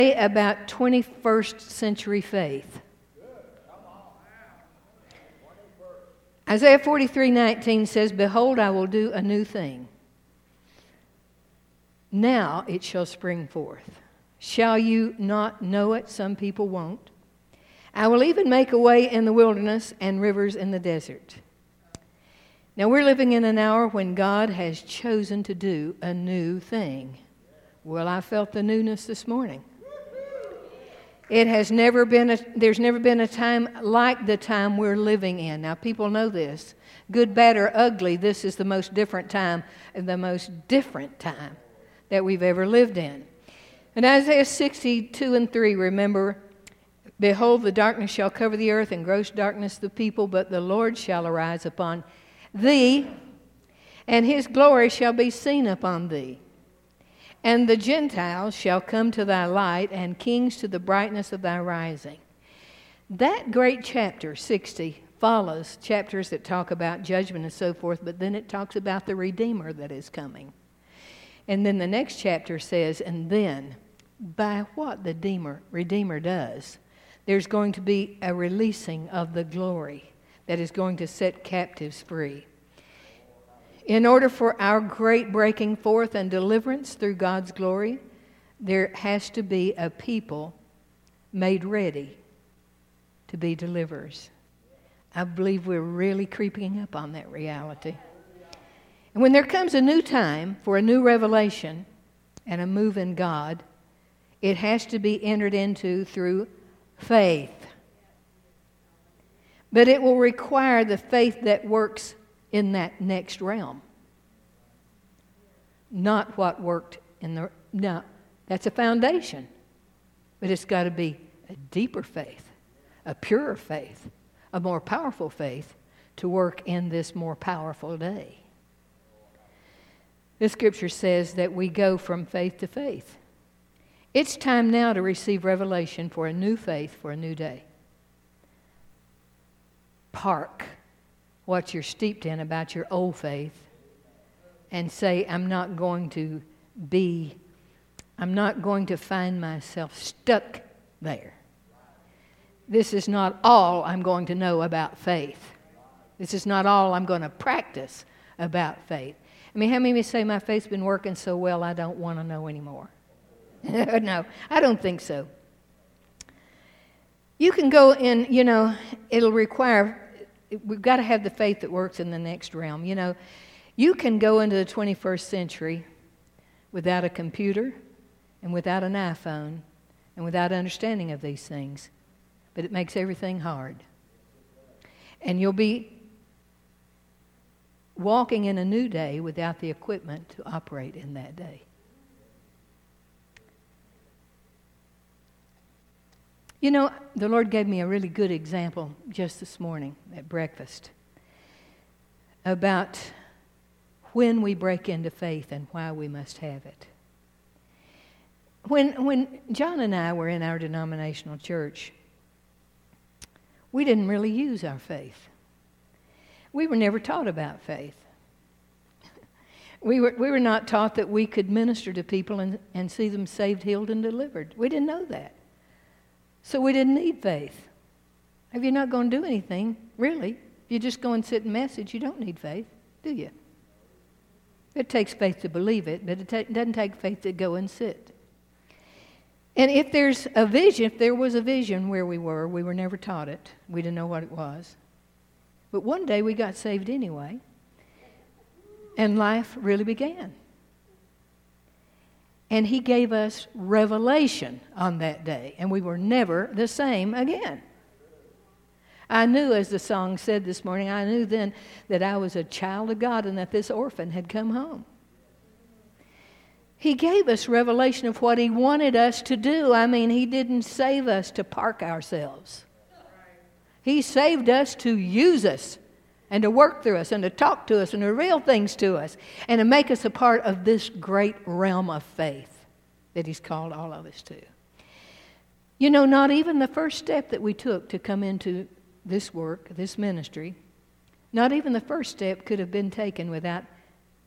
About 21st century faith. Isaiah 43:19 says, "Behold, I will do a new thing. Now it shall spring forth. Shall you not know it?" Some people won't. "I will even make a way in the wilderness and rivers in the desert." Now we're living in an hour when God has chosen to do a new thing. Well, I felt the newness this morning. There's never been a time like the time we're living in. Now, people know this. Good, bad, or ugly, this is the most different time that we've ever lived in. In Isaiah 62:3, remember, "Behold, the darkness shall cover the earth, and gross darkness the people, but the Lord shall arise upon thee, and his glory shall be seen upon thee. And the Gentiles shall come to thy light, and kings to the brightness of thy rising." That great chapter, 60, follows chapters that talk about judgment and so forth, but then it talks about the Redeemer that is coming. And then the next chapter says, and then, by what the Redeemer does, there's going to be a releasing of the glory that is going to set captives free. In order for our great breaking forth and deliverance through God's glory, there has to be a people made ready to be deliverers. I believe we're really creeping up on that reality. And when there comes a new time for a new revelation and a move in God, it has to be entered into through faith. But it will require the faith that works in that next realm. Not what worked in the... No, that's a foundation. But it's got to be a deeper faith, a purer faith, a more powerful faith to work in this more powerful day. The scripture says that we go from faith to faith. It's time now to receive revelation for a new faith for a new day. Park what you're steeped in about your old faith and say, I'm not going to find myself stuck there. This is not all I'm going to know about faith. This is not all I'm going to practice about faith. I mean, how many of you say my faith's been working so well I don't want to know anymore? No, I don't think so. You can go in, it'll require... We've got to have the faith that works in the next realm. You can go into the 21st century without a computer and without an iPhone and without understanding of these things. But it makes everything hard. And you'll be walking in a new day without the equipment to operate in that day. The Lord gave me a really good example just this morning at breakfast about when we break into faith and why we must have it. When John and I were in our denominational church, we didn't really use our faith. We were never taught about faith. We were not taught that we could minister to people and see them saved, healed, and delivered. We didn't know that. So we didn't need faith. If you're not going to do anything, really, if you just go and sit and message, you don't need faith, do you? It takes faith to believe it, but it doesn't take faith to go and sit. And if there was a vision where we were never taught it. We didn't know what it was. But one day we got saved anyway, and life really began. And He gave us revelation on that day, and we were never the same again. I knew, as the song said this morning, I knew then that I was a child of God and that this orphan had come home. He gave us revelation of what He wanted us to do. I mean, He didn't save us to park ourselves. He saved us to use us and to work through us and to talk to us and to reveal things to us and to make us a part of this great realm of faith that He's called all of us to. Not even the first step that we took to come into this work, this ministry, not even the first step could have been taken without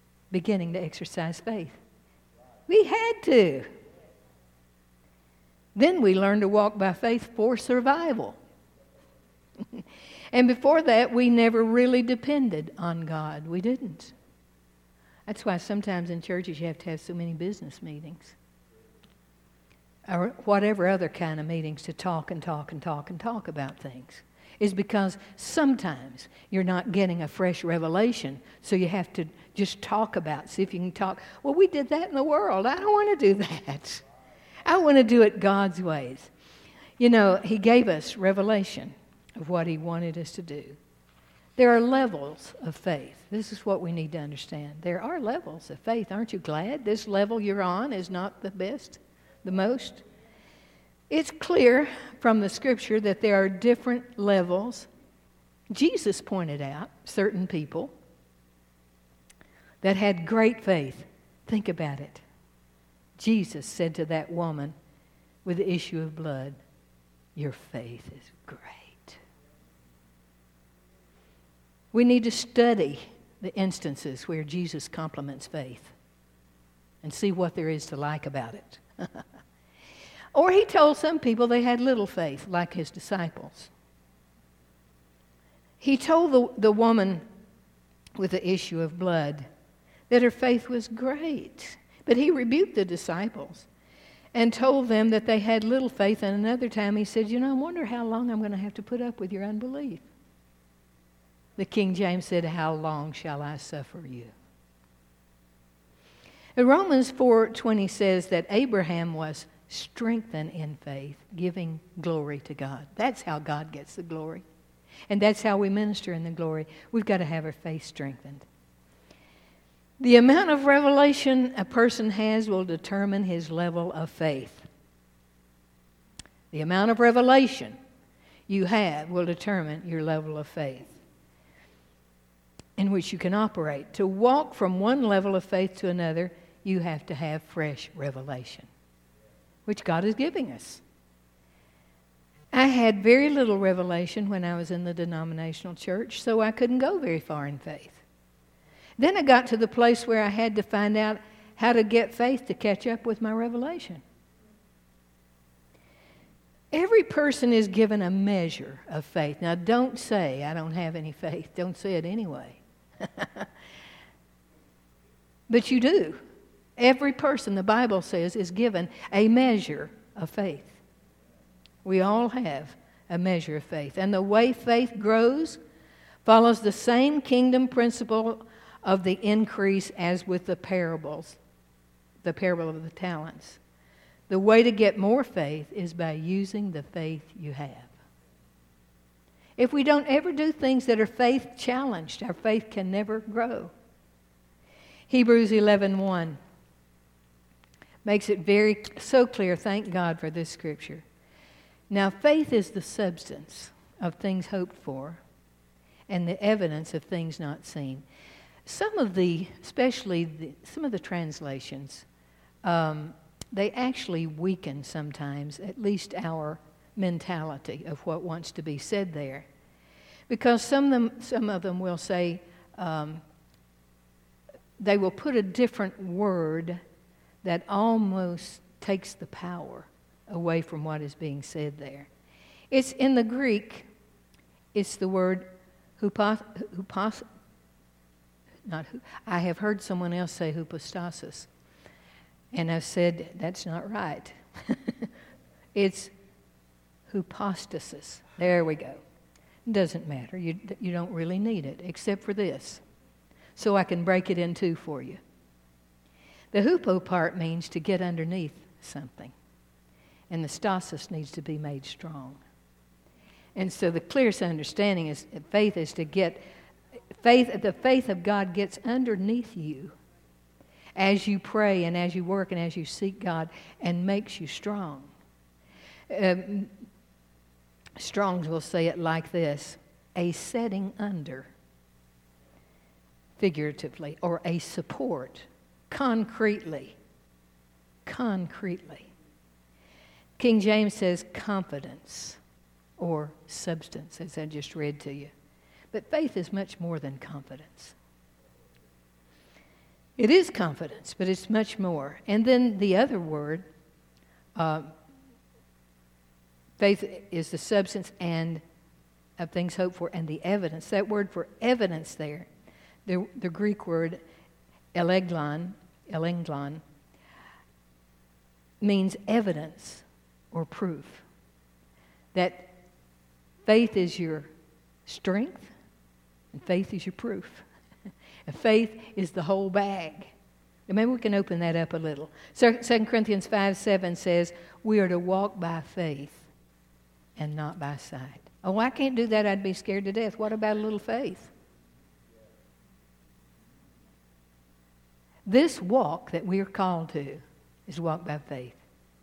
beginning to exercise faith. We had to. Then we learn to walk by faith for survival. And before that, we never really depended on God. We didn't. That's why sometimes in churches you have to have so many business meetings. Or whatever other kind of meetings to talk and talk and talk and talk about things. Is because sometimes you're not getting a fresh revelation, so you have to just talk about, see if you can talk. Well, we did that in the world. I don't want to do that. I want to do it God's ways. You know, He gave us revelation of what He wanted us to do. There are levels of faith. This is what we need to understand. There are levels of faith. Aren't you glad this level you're on is not the best, the most? It's clear from the Scripture that there are different levels. Jesus pointed out certain people that had great faith. Think about it. Jesus said to that woman with the issue of blood, "Your faith is great." We need to study the instances where Jesus compliments faith and see what there is to like about it. Or He told some people they had little faith, like His disciples. He told the woman with the issue of blood that her faith was great. But He rebuked the disciples and told them that they had little faith. And another time He said, I wonder how long I'm going to have to put up with your unbelief. The King James said, "How long shall I suffer you?" And Romans 4:20 says that Abraham was strengthened in faith, giving glory to God. That's how God gets the glory. And that's how we minister in the glory. We've got to have our faith strengthened. The amount of revelation a person has will determine his level of faith. The amount of revelation you have will determine your level of faith in which you can operate. To walk from one level of faith to another, you have to have fresh revelation, which God is giving us. I had very little revelation when I was in the denominational church, so I couldn't go very far in faith. Then I got to the place where I had to find out how to get faith to catch up with my revelation. Every person is given a measure of faith. Now, don't say, "I don't have any faith." Don't say it anyway. But you do. Every person, the Bible says, is given a measure of faith. We all have a measure of faith. And the way faith grows follows the same kingdom principle of the increase as with the parables, the parable of the talents. The way to get more faith is by using the faith you have. If we don't ever do things that are faith challenged, our faith can never grow. Hebrews 11:1 makes it so clear. Thank God for this scripture. Now, faith is the substance of things hoped for and the evidence of things not seen. Some of the translations, they actually weaken sometimes, at least our mentality of what wants to be said there. Because some of them will say, they will put a different word that almost takes the power away from what is being said there. It's in the Greek, it's the word I have heard someone else say hypostasis, and I've said that's not right. It's hypostasis. There we go. Doesn't matter. You don't really need it, except for this. So I can break it in two for you. The hupo part means to get underneath something. And the stasis needs to be made strong. And so the clearest understanding is faith is to get faith. The faith of God gets underneath you as you pray and as you work and as you seek God, and makes you strong. Strong's will say it like this: a setting under, figuratively, or a support, concretely. King James says confidence or substance, as I just read to you. But faith is much more than confidence. It is confidence, but it's much more. And then the other word, Faith is the substance and of things hoped for, and the evidence. That word for evidence there, the Greek word eleglan, means evidence or proof. That faith is your strength, and faith is your proof. And faith is the whole bag. And maybe we can open that up a little. 2 Corinthians 5:7 says, we are to walk by faith and not by sight. Oh, I can't do that. I'd be scared to death. What about a little faith? This walk that we are called to is walk by faith.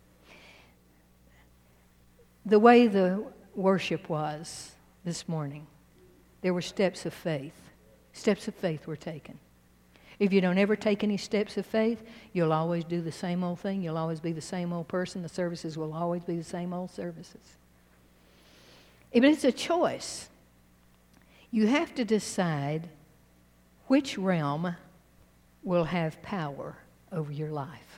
The way the worship was this morning, there were steps of faith. Steps of faith were taken. If you don't ever take any steps of faith, you'll always do the same old thing. You'll always be the same old person. The services will always be the same old services. But it's a choice. You have to decide which realm will have power over your life.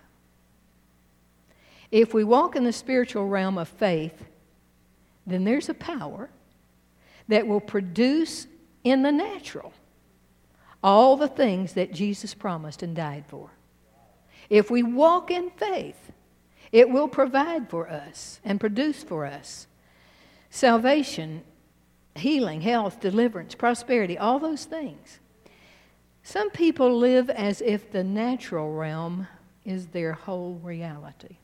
If we walk in the spiritual realm of faith, then there's a power that will produce in the natural all the things that Jesus promised and died for. If we walk in faith, it will provide for us and produce for us salvation, healing, health, deliverance, prosperity, all those things. Some people live as if the natural realm is their whole reality.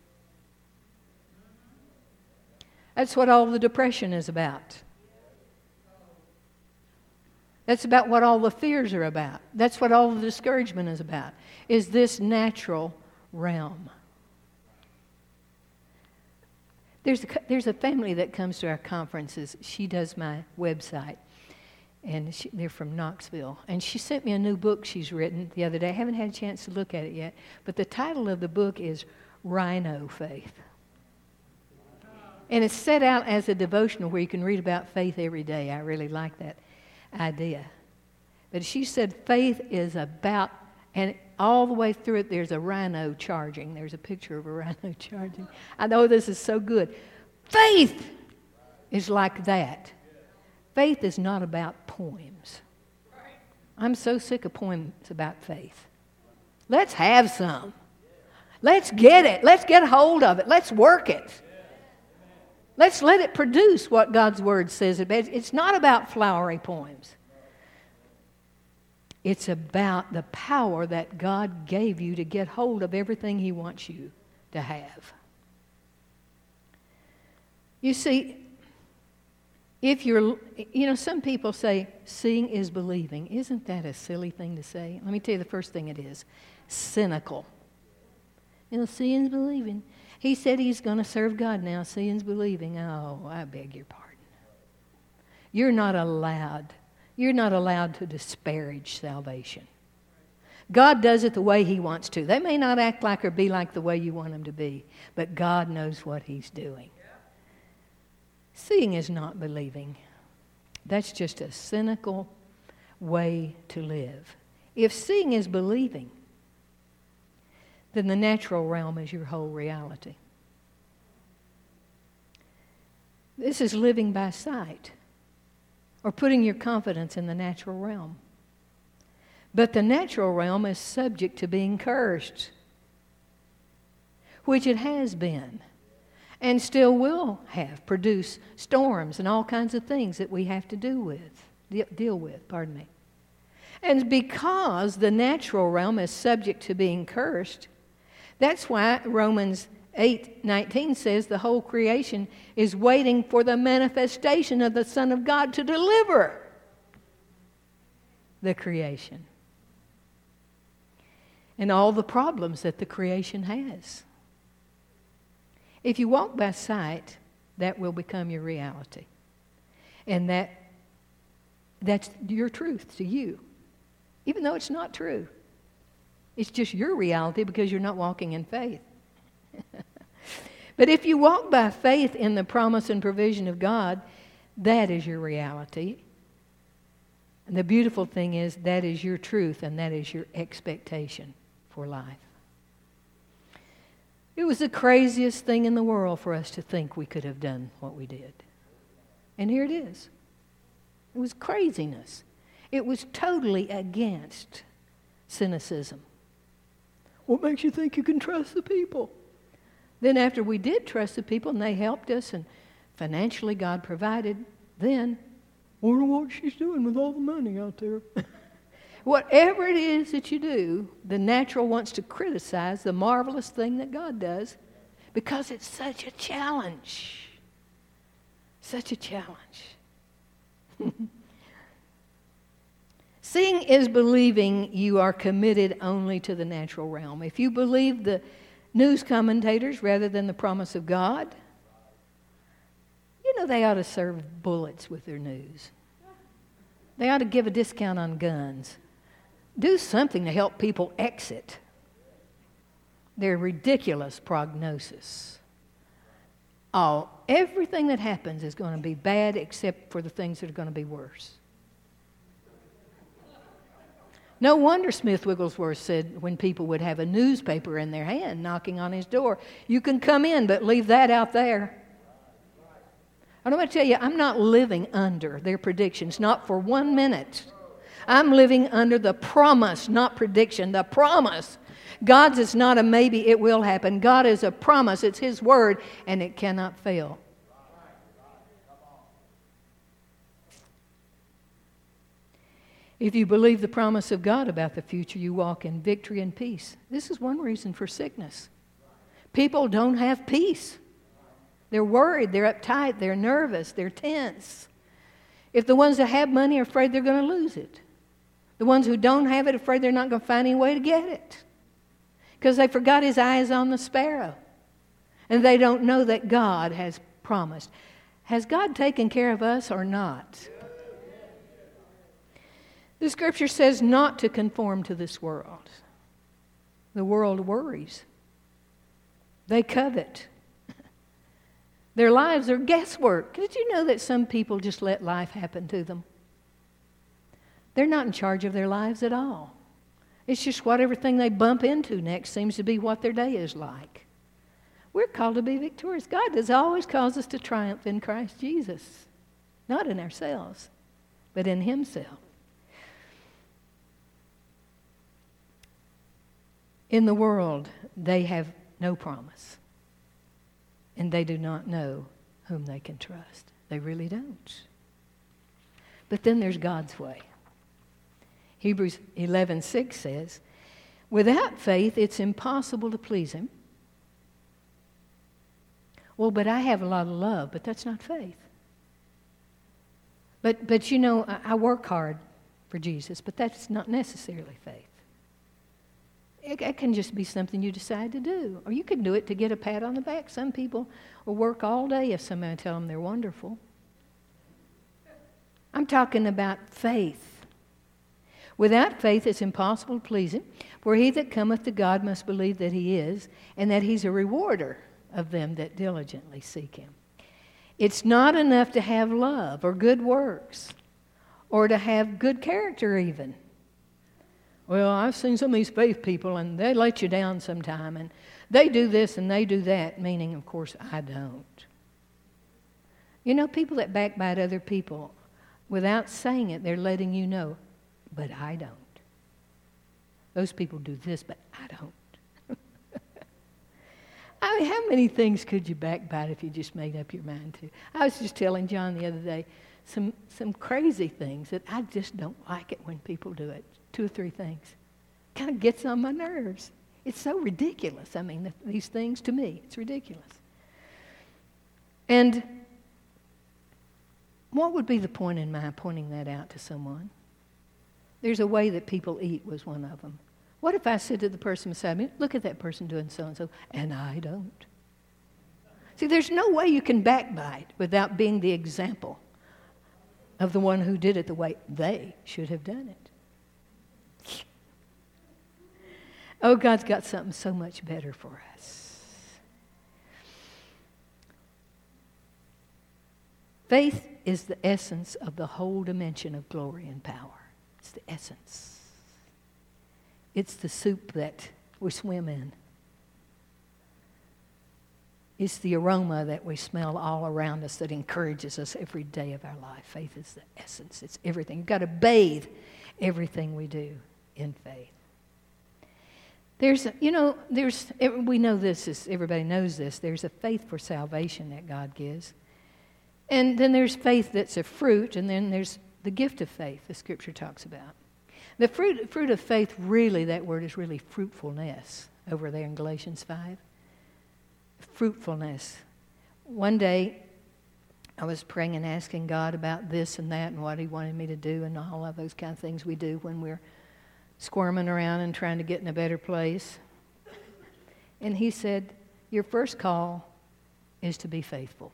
That's what all the depression is about. That's about what all the fears are about. That's what all the discouragement is about, is this natural realm. There's a family that comes to our conferences. She does my website, and they're from Knoxville. And she sent me a new book she's written the other day. I haven't had a chance to look at it yet, but the title of the book is Rhino Faith. And it's set out as a devotional where you can read about faith every day. I really like that idea. But she said faith is about, and all the way through it there's a rhino charging. There's a picture of a rhino charging. I know this is so good. Faith is like that. Faith is not about poems. I'm so sick of poems about faith. Let's have some. Let's get it. Let's get a hold of it. Let's work it. Let's let it produce what God's Word says. It's not about flowery poems. It's about the power that God gave you to get hold of everything He wants you to have. You see, some people say seeing is believing. Isn't that a silly thing to say? Let me tell you the first thing it is. Cynical. Seeing is believing. He said he's going to serve God now. Seeing's believing. Oh, I beg your pardon. You're not allowed to disparage salvation. God does it the way He wants to. They may not act like or be like the way you want them to be, but God knows what He's doing. Seeing is not believing. That's just a cynical way to live. If seeing is believing, then the natural realm is your whole reality. This is living by sight, or putting your confidence in the natural realm. But the natural realm is subject to being cursed, which it has been, and still will produce storms and all kinds of things that we have to deal with. And because the natural realm is subject to being cursed, that's why Romans 8:19 says the whole creation is waiting for the manifestation of the Son of God to deliver the creation and all the problems that the creation has. If you walk by sight, that will become your reality. And that's your truth to you, even though it's not true. It's just your reality because you're not walking in faith. But if you walk by faith in the promise and provision of God, that is your reality. And the beautiful thing is that is your truth and that is your expectation for life. It was the craziest thing in the world for us to think we could have done what we did. And here it is. It was craziness. It was totally against cynicism. What makes you think you can trust the people? Then after we did trust the people and they helped us and financially God provided, then wonder what she's doing with all the money out there. Whatever it is that you do, the natural wants to criticize the marvelous thing that God does because it's such a challenge. Such a challenge. Seeing is believing you are committed only to the natural realm. If you believe the news commentators rather than the promise of God, you know they ought to serve bullets with their news. They ought to give a discount on guns. Do something to help people exit their ridiculous prognosis. Everything that happens is going to be bad except for the things that are going to be worse. No wonder Smith Wigglesworth said when people would have a newspaper in their hand knocking on his door, you can come in, but leave that out there. I want to tell you, I'm not living under their predictions, not for 1 minute. I'm living under the promise, not prediction, the promise. God's is not a maybe, it will happen. God is a promise. It's His word, and it cannot fail. If you believe the promise of God about the future, you walk in victory and peace. This is one reason for sickness. People don't have peace. They're worried, they're uptight, they're nervous, they're tense. If the ones that have money are afraid they're going to lose it. The ones who don't have it are afraid they're not going to find any way to get it. Because they forgot His eye is on the sparrow. And they don't know that God has promised. Has God taken care of us or not? The Scripture says not to conform to this world. The world worries. They covet. Their lives are guesswork. Did you know that some people just let life happen to them? They're not in charge of their lives at all. It's just whatever thing they bump into next seems to be what their day is like. We're called to be victorious. God has always caused us to triumph in Christ Jesus. Not in ourselves, but in Himself. In the world, they have no promise. And they do not know whom they can trust. They really don't. But then there's God's way. Hebrews 11:6 says, without faith, it's impossible to please Him. Well, but I have a lot of love, but that's not faith. But you know, I work hard for Jesus, but that's not necessarily faith. It can just be something you decide to do. Or you can do it to get a pat on the back. Some people will work all day if somebody tell them they're wonderful. I'm talking about faith. Without faith, it's impossible to please Him. For he that cometh to God must believe that He is, and that He's a rewarder of them that diligently seek Him. It's not enough to have love or good works or to have good character even. Well, I've seen some of these faith people, and they let you down sometime, and they do this and they do that, meaning, of course, I don't. You know, people that backbite other people, without saying it, they're letting you know, but I don't. Those people do this, but I don't. I mean, how many things could you backbite if you just made up your mind to? I was just telling John the other day some crazy things that I just don't like it when people do it. 2 or 3 things. Kind of gets on my nerves. It's so ridiculous. I mean, these things to me, it's ridiculous. And what would be the point in my pointing that out to someone? There's a way that people eat was one of them. What if I said to the person beside me, look at that person doing so-and-so, and I don't? See, there's no way you can backbite without being the example of the one who did it the way they should have done it. Oh, God's got something so much better for us. Faith is the essence of the whole dimension of glory and power. It's the essence. It's the soup that we swim in. It's the aroma that we smell all around us that encourages us every day of our life. Faith is the essence. It's everything. You've got to bathe everything we do in faith. We know this, everybody knows this. There's a faith for salvation that God gives. And then there's faith that's a fruit, and then there's the gift of faith the Scripture talks about. The fruit of faith, really, that word is really fruitfulness over there in Galatians 5. Fruitfulness. One day, I was praying and asking God about this and that and what He wanted me to do and all of those kind of things we do when we're squirming around and trying to get in a better place. And He said, your first call is to be faithful.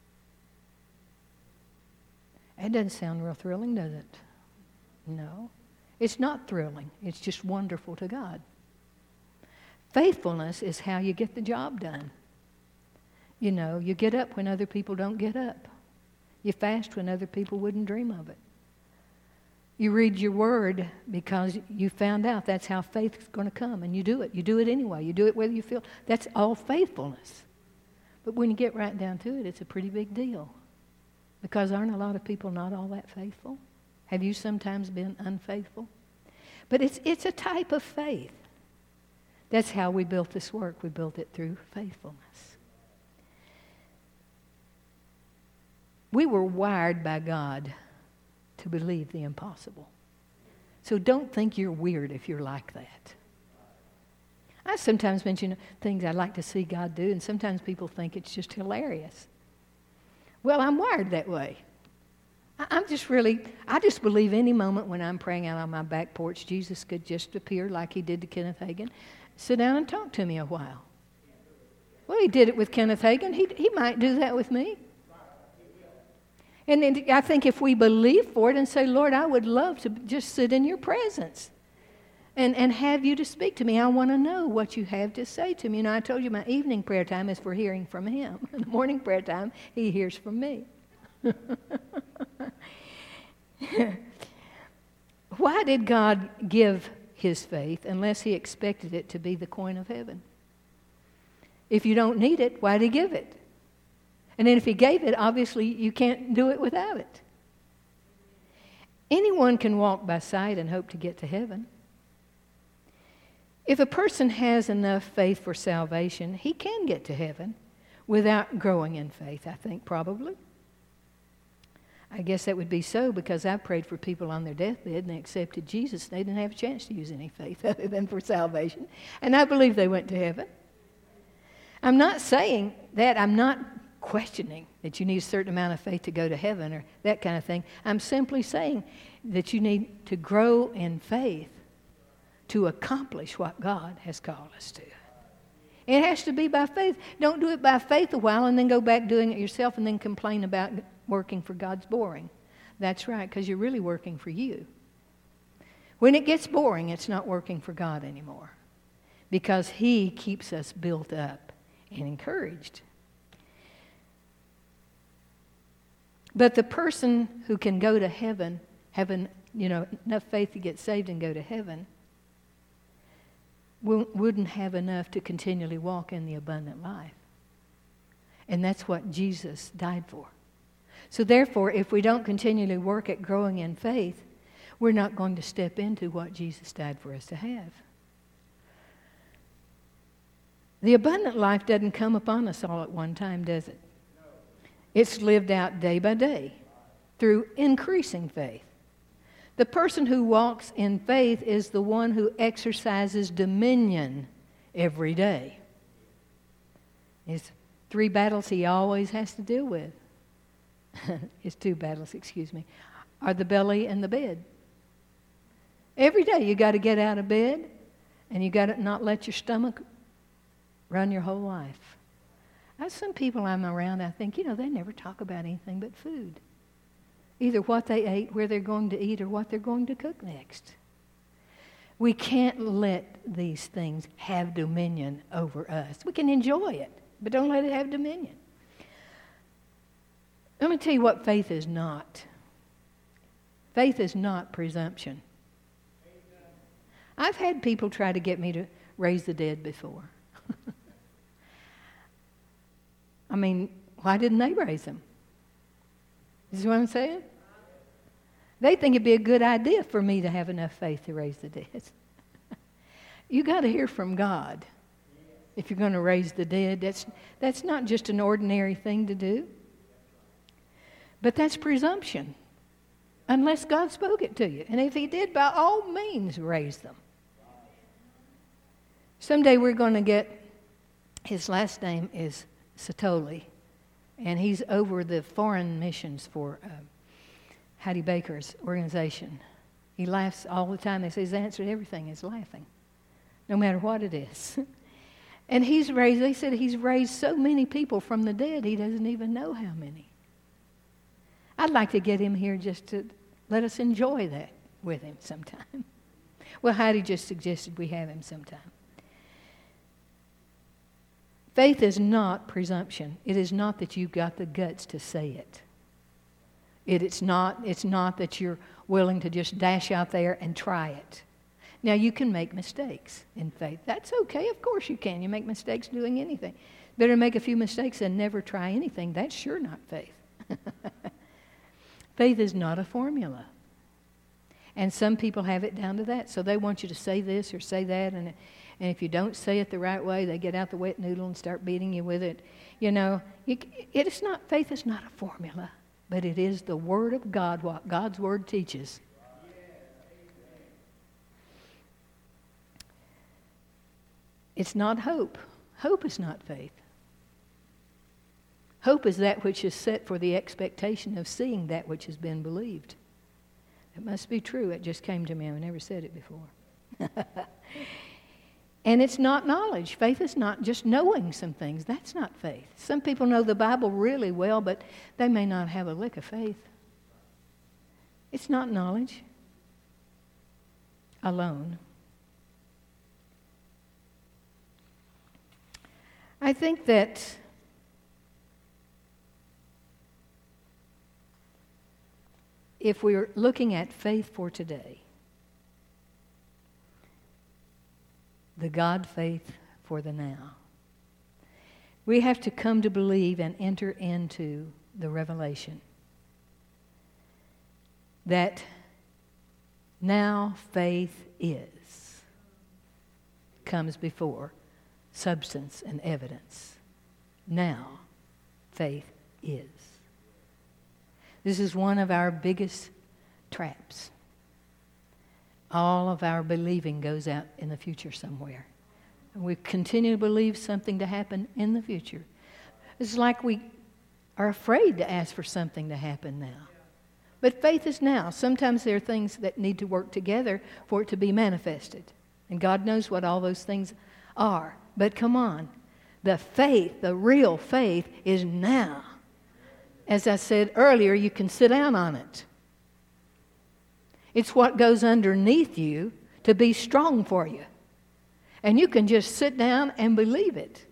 That doesn't sound real thrilling, does it? No. It's not thrilling. It's just wonderful to God. Faithfulness is how you get the job done. You know, you get up when other people don't get up. You fast when other people wouldn't dream of it. You read your word because you found out that's how faith is going to come, and you do it. You do it anyway. You do it whether you feel. That's all faithfulness. But when you get right down to it, it's a pretty big deal. Because aren't a lot of people not all that faithful? Have you sometimes been unfaithful? But it's a type of faith. That's how we built this work. We built it through faithfulness. We were wired by God to believe the impossible. So don't think you're weird if you're like that. I sometimes mention things I'd like to see God do, and sometimes people think it's just hilarious. Well, I'm wired that way. I just believe any moment when I'm praying out on my back porch, Jesus could just appear like He did to Kenneth Hagin, sit down and talk to me a while. Well, He did it with Kenneth Hagin. He might do that with me. And I think if we believe for it and say, Lord, I would love to just sit in your presence and have you to speak to me. I want to know what you have to say to me. You know, I told you my evening prayer time is for hearing from Him. In the morning prayer time, He hears from me. Why did God give His faith unless He expected it to be the coin of heaven? If you don't need it, why did He give it? And then if He gave it, obviously you can't do it without it. Anyone can walk by sight and hope to get to heaven. If a person has enough faith for salvation, he can get to heaven without growing in faith, I think, probably. I guess that would be so because I prayed for people on their deathbed and they accepted Jesus. They didn't have a chance to use any faith other than for salvation. And I believe they went to heaven. I'm not saying that. I'm not questioning that you need a certain amount of faith to go to heaven or that kind of thing. I'm simply saying that you need to grow in faith to accomplish what God has called us to. It has to be by faith. Don't do it by faith a while and then go back doing it yourself and then complain about working for God's boring. That's right, because you're really working for you. When it gets boring, it's not working for God anymore because He keeps us built up and encouraged. But the person who can go to heaven, having enough faith to get saved and go to heaven, wouldn't have enough to continually walk in the abundant life. And that's what Jesus died for. So therefore, if we don't continually work at growing in faith, we're not going to step into what Jesus died for us to have. The abundant life doesn't come upon us all at one time, does it? It's lived out day by day through increasing faith. The person who walks in faith is the one who exercises dominion every day. It's 3 battles he always has to deal with. It's 2 battles, are the belly and the bed. Every day you got to get out of bed and you got to not let your stomach run your whole life. Some people I'm around, I think, they never talk about anything but food. Either what they ate, where they're going to eat, or what they're going to cook next. We can't let these things have dominion over us. We can enjoy it, but don't let it have dominion. Let me tell you what faith is not. Faith is not presumption. I've had people try to get me to raise the dead before. I mean, why didn't they raise them? You see what I'm saying? They think it'd be a good idea for me to have enough faith to raise the dead. You got to hear from God if you're going to raise the dead. That's not just an ordinary thing to do. But that's presumption. Unless God spoke it to you. And if He did, by all means, raise them. Someday we're going to get, his last name is Satoli. And he's over the foreign missions for Hattie Baker's organization. He laughs all the time. They say his answer to everything is laughing, no matter what it is. And they said he's raised so many people from the dead, he doesn't even know how many. I'd like to get him here just to let us enjoy that with him sometime. Well, Heidi just suggested we have him sometime. Faith is not presumption. It is not that you've got the guts to say it. It's not that you're willing to just dash out there and try it. Now, you can make mistakes in faith. That's okay. Of course you can. You make mistakes doing anything. Better make a few mistakes than never try anything. That's sure not faith. Faith is not a formula. And some people have it down to that. So they want you to say this or say that. And if you don't say it the right way, they get out the wet noodle and start beating you with it. You know, faith is not a formula. But it is the Word of God, what God's Word teaches. It's not hope. Hope is not faith. Hope is that which is set for the expectation of seeing that which has been believed. It must be true. It just came to me. I've never said it before. And it's not knowledge. Faith is not just knowing some things. That's not faith. Some people know the Bible really well, but they may not have a lick of faith. It's not knowledge alone. I think that if we're looking at faith for today, the God faith for the now, we have to come to believe and enter into the revelation that now faith comes before substance and evidence. Now faith is. This is one of our biggest traps. All of our believing goes out in the future somewhere. And we continue to believe something to happen in the future. It's like we are afraid to ask for something to happen now. But faith is now. Sometimes there are things that need to work together for it to be manifested. And God knows what all those things are. But come on. The faith, the real faith, is now. As I said earlier, you can sit down on it. It's what goes underneath you to be strong for you. And you can just sit down and believe it.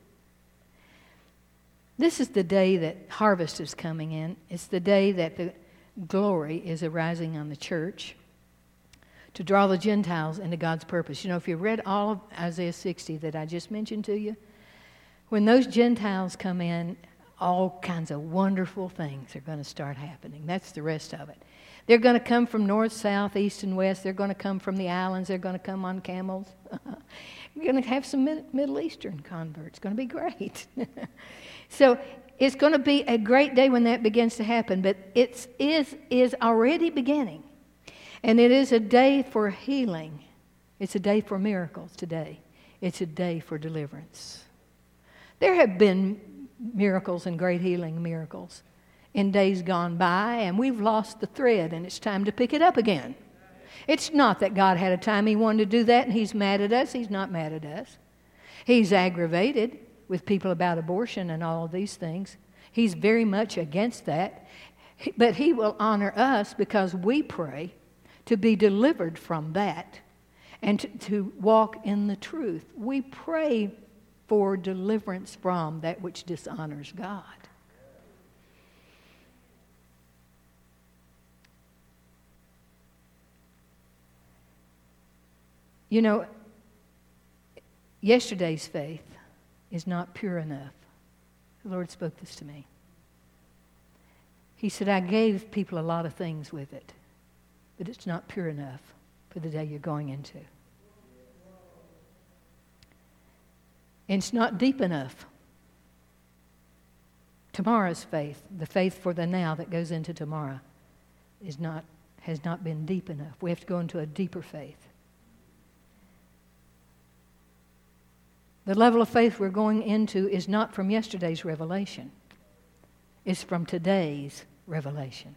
This is the day that harvest is coming in. It's the day that the glory is arising on the church to draw the Gentiles into God's purpose. You know, if you read all of Isaiah 60 that I just mentioned to you, when those Gentiles come in, all kinds of wonderful things are going to start happening. That's the rest of it. They're going to come from north, south, east, and west. They're going to come from the islands. They're going to come on camels. We're going to have some Middle Eastern converts. It's going to be great. So it's going to be a great day when that begins to happen. But it is already beginning. And it is a day for healing. It's a day for miracles today. It's a day for deliverance. There have been miracles and great healing miracles in days gone by, and we've lost the thread, and it's time to pick it up again. It's not that God had a time He wanted to do that and He's mad at us. He's not mad at us. He's aggravated with people about abortion and all of these things. He's very much against that. But He will honor us because we pray to be delivered from that and to walk in the truth. We pray for deliverance from that which dishonors God. You know, yesterday's faith is not pure enough The Lord spoke this to me. He said, I gave people a lot of things with it, but it's not pure enough for the day you're going into. And it's not deep enough. Tomorrow's faith, the faith for the now that goes into tomorrow, has not been deep enough. We have to go into a deeper faith. The level of faith we're going into is not from yesterday's revelation. It's from today's revelation.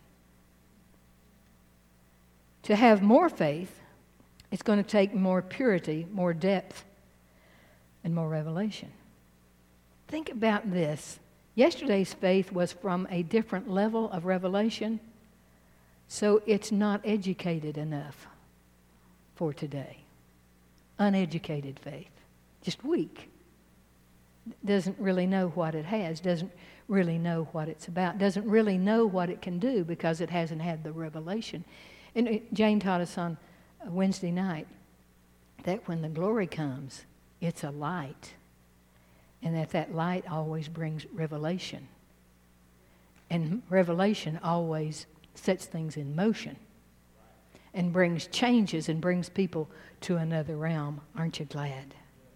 To have more faith, it's going to take more purity, more depth, and more revelation. Think about this. Yesterday's faith was from a different level of revelation, so it's not educated enough for today. Uneducated faith. Just weak. Doesn't really know what it has, doesn't really know what it's about, doesn't really know what it can do because it hasn't had the revelation. And Jane taught us on Wednesday night that when the glory comes, it's a light. And that light always brings revelation. And revelation always sets things in motion and brings changes and brings people to another realm. Aren't you glad?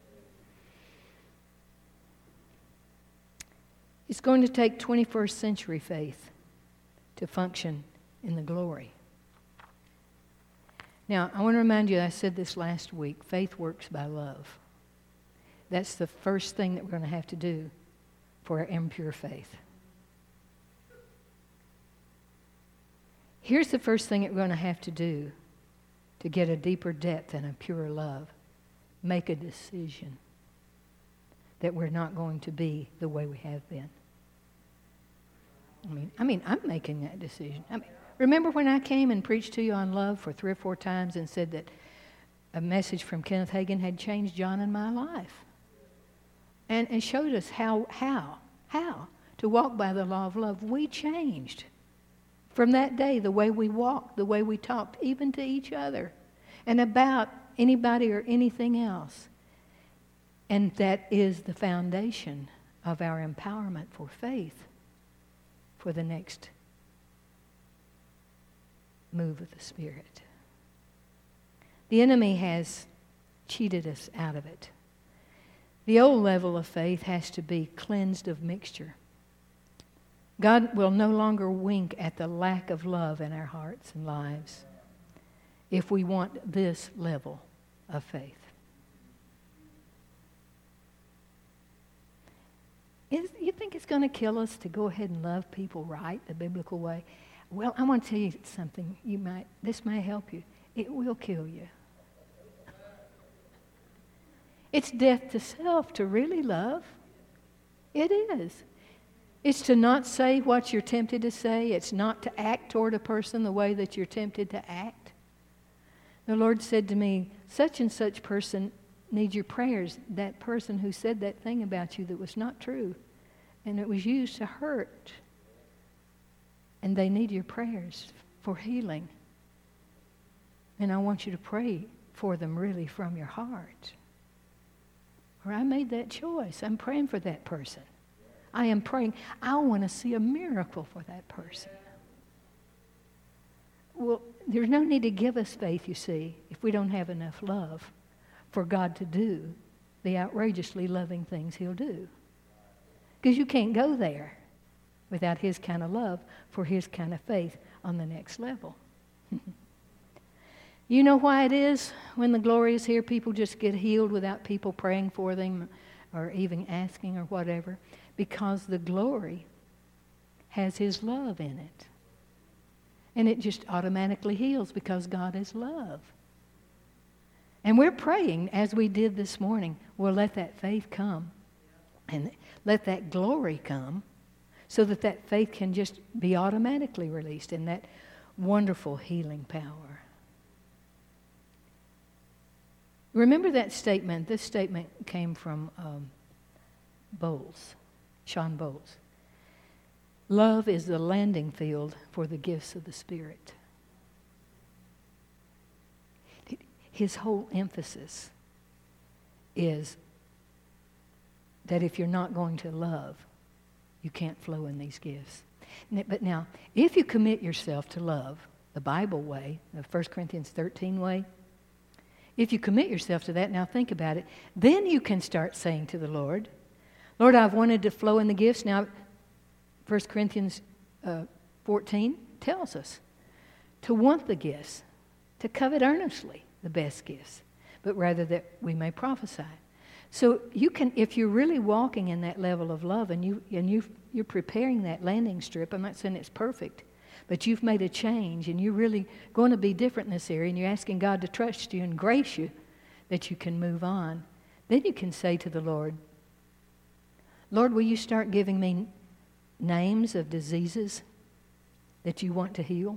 It's going to take 21st century faith to function in the glory. Now, I want to remind you, I said this last week, faith works by love. That's the first thing that we're going to have to do for our impure faith. Here's the first thing that we're going to have to do to get a deeper depth and a purer love. Make a decision that we're not going to be the way we have been. I mean, I'm making that decision. Remember when I came and preached to you on love for 3 or 4 times and said that a message from Kenneth Hagin had changed John and my life? And showed us how to walk by the law of love. We changed. From that day, the way we walked, the way we talked, even to each other, and about anybody or anything else. And that is the foundation of our empowerment for faith for the next move of the Spirit. The enemy has cheated us out of it. The old level of faith has to be cleansed of mixture. God will no longer wink at the lack of love in our hearts and lives if we want this level of faith. You think it's going to kill us to go ahead and love people right, the biblical way? Well, I want to tell you something. This may help you. It will kill you. It's death to self to really love. It is. It's to not say what you're tempted to say. It's not to act toward a person the way that you're tempted to act. The Lord said to me, such and such person needs your prayers. That person who said that thing about you that was not true, and it was used to hurt. And they need your prayers for healing. And I want you to pray for them really from your heart. Or I made that choice. I'm praying for that person. I am praying. I want to see a miracle for that person. Well, there's no need to give us faith, you see, if we don't have enough love for God to do the outrageously loving things He'll do. Because you can't go there without His kind of love for His kind of faith on the next level. You know why it is when the glory is here, people just get healed without people praying for them or even asking or whatever? Because the glory has His love in it. And it just automatically heals because God is love. And we're praying, as we did this morning, we'll let that faith come and let that glory come so that that faith can just be automatically released in that wonderful healing power. Remember that statement? This statement came from Bowles, Sean Bowles. Love is the landing field for the gifts of the Spirit. His whole emphasis is that if you're not going to love, you can't flow in these gifts. But now, if you commit yourself to love, the Bible way, the 1 Corinthians 13 way, if you commit yourself to that, now think about it, then you can start saying to the Lord, Lord, I've wanted to flow in the gifts. Now, 1 Corinthians 14 tells us to want the gifts, to covet earnestly the best gifts, but rather that we may prophesy. So you can, if you're really walking in that level of love and you're preparing that landing strip, I'm not saying it's perfect, but you've made a change and you're really going to be different in this area and you're asking God to trust you and grace you that you can move on, then you can say to the Lord, Lord, will you start giving me names of diseases that you want to heal?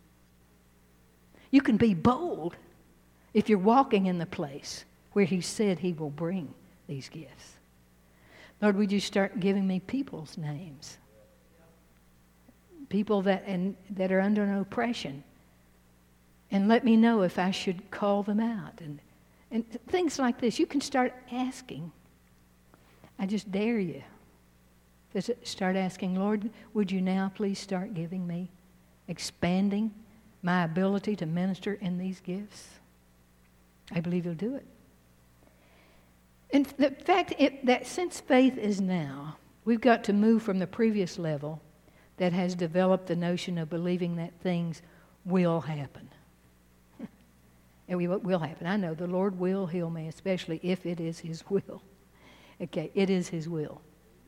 You can be bold if you're walking in the place where He said He will bring these gifts. Lord, would you start giving me people's names? People that are under an oppression. And let me know if I should call them out. And things like this. You can start asking. I just dare you to start asking, Lord, would you now please start giving me, expanding my ability to minister in these gifts? I believe He'll do it. And the fact that since faith is now, we've got to move from the previous level that has developed the notion of believing that things will happen. And we will happen. I know the Lord will heal me, especially if it is His will. Okay, it is His will.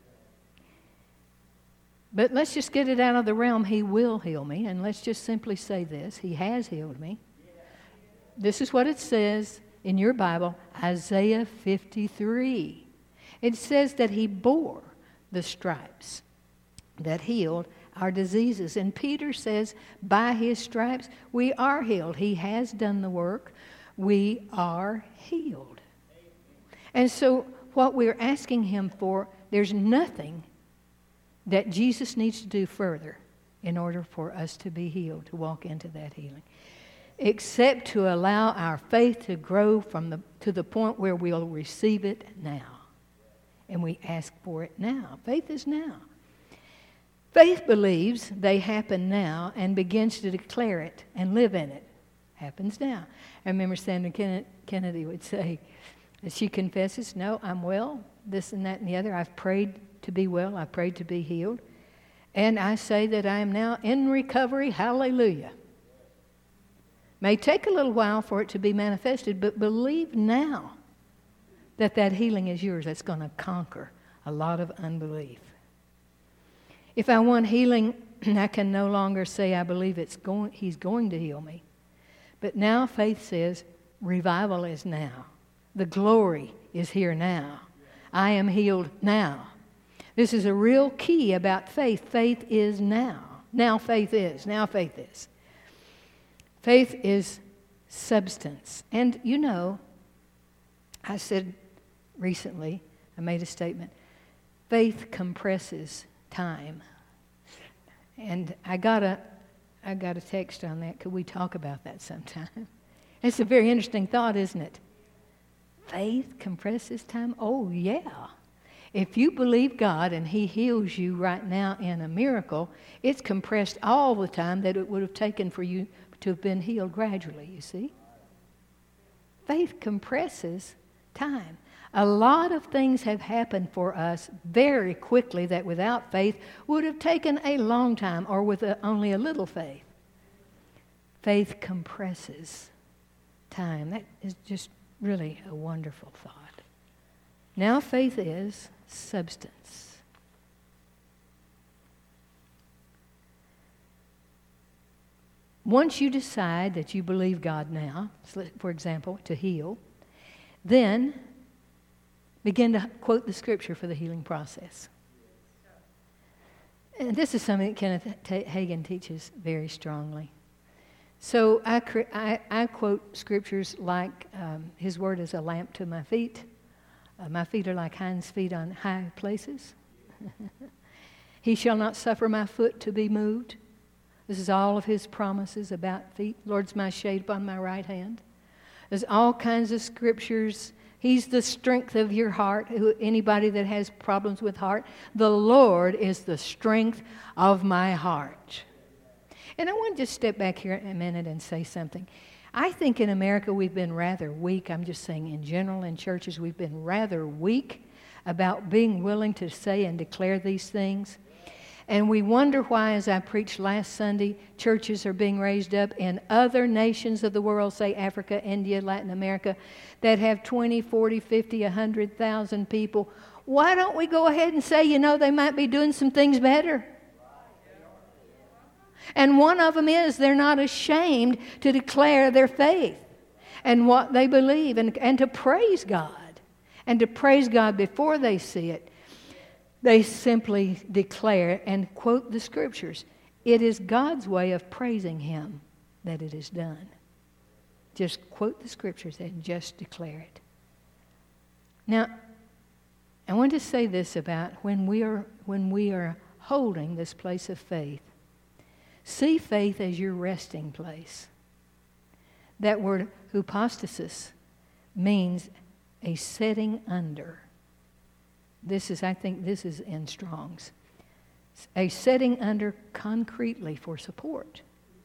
But let's just get it out of the realm, He will heal me, and let's just simply say this, He has healed me. This is what it says in your Bible, Isaiah 53. It says that He bore the stripes that healed our diseases. And Peter says, by His stripes we are healed. He has done the work. We are healed. And so what we're asking Him for, there's nothing that Jesus needs to do further in order for us to be healed, to walk into that healing, except to allow our faith to grow to the point where we'll receive it now. And we ask for it now. Faith is now. Faith believes they happen now and begins to declare it and live in it. Happens now. I remember Sandra Kennedy would say, she confesses, no, I'm well, this and that and the other. I've prayed to be well. I've prayed to be healed. And I say that I am now in recovery. Hallelujah. May take a little while for it to be manifested, but believe now that healing is yours. That's going to conquer a lot of unbelief. If I want healing, I can no longer say I believe He's going to heal me. But now faith says revival is now. The glory is here now. I am healed now. This is a real key about faith. Faith is now. Now faith is. Now faith is. Faith is substance. And you know, I said recently, I made a statement, faith compresses time. And I got a text on that. Could we talk about that sometime? It's a very interesting thought, isn't it? Faith compresses time? Oh, yeah. If you believe God and He heals you right now in a miracle, it's compressed all the time that it would have taken for you to have been healed gradually, you see? Faith compresses time. A lot of things have happened for us very quickly that without faith would have taken a long time, or with only a little faith. Faith compresses time. That is just really a wonderful thought. Now faith is substance. Once you decide that you believe God now, for example, to heal, then begin to quote the Scripture for the healing process. And this is something that Kenneth Hagin teaches very strongly. So I quote Scriptures like His Word is a lamp to my feet. My feet are like hinds' feet on high places. He shall not suffer my foot to be moved. This is all of His promises about feet. Lord's my shade upon my right hand. There's all kinds of Scriptures He's the strength of your heart. Anybody that has problems with heart, the Lord is the strength of my heart. And I want to just step back here in a minute and say something. I think in America we've been rather weak. I'm just saying in general in churches we've been rather weak about being willing to say and declare these things. And we wonder why, as I preached last Sunday, churches are being raised up in other nations of the world, say Africa, India, Latin America, that have 20, 40, 50, 100,000 people. Why don't we go ahead and say, they might be doing some things better? And one of them is they're not ashamed to declare their faith and what they believe and to praise God. And to praise God before they see it. They simply declare and quote the Scriptures. It is God's way of praising Him that it is done. Just quote the Scriptures and just declare it. Now, I want to say this about when we are holding this place of faith. See faith as your resting place. That word hypostasis means a setting under. I think this is in Strong's. A setting under concretely for support.